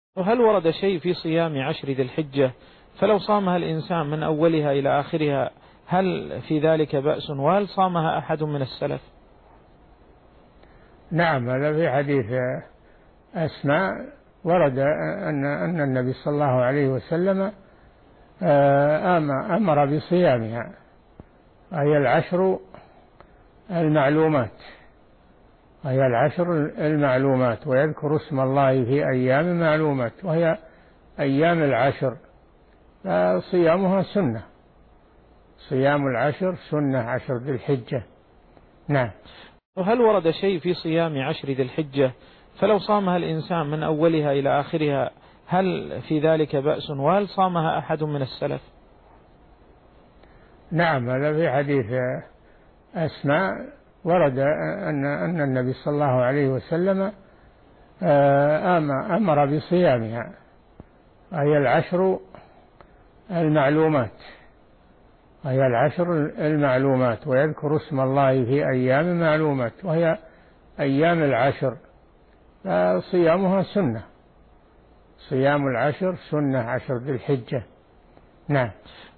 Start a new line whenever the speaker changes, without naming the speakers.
وهل ورد شيء في صيام 10 ذي الحجة فلو صامها الإنسان من أولها إلى آخرها هل في ذلك بأس، وهل صامها أحد من السلف؟
نعم، هذا في حديث أسماء ورد أن النبي صلى الله عليه وسلم أمر بصيامها، وهي العشر المعلومات، ويذكر اسم الله في أيام معلومات وهي أيام العشر، فصيامها سنة، صيام العشر سنة، 10 ذي الحجة. نعم.
وهل ورد شيء في صيام 10 ذي الحجة فلو صامها الإنسان من أولها إلى آخرها هل في ذلك بأس، وهل صامها أحد من السلف؟
نعم، هذا في حديث أسماء ورد أن النبي صلى الله عليه وسلم أمر بصيامها، وهي العشر المعلومات، ويذكر اسم الله في أيام معلومات وهي أيام العشر، فصيامها سنة، صيام العشر سنة، 10 ذي الحجة. نعم.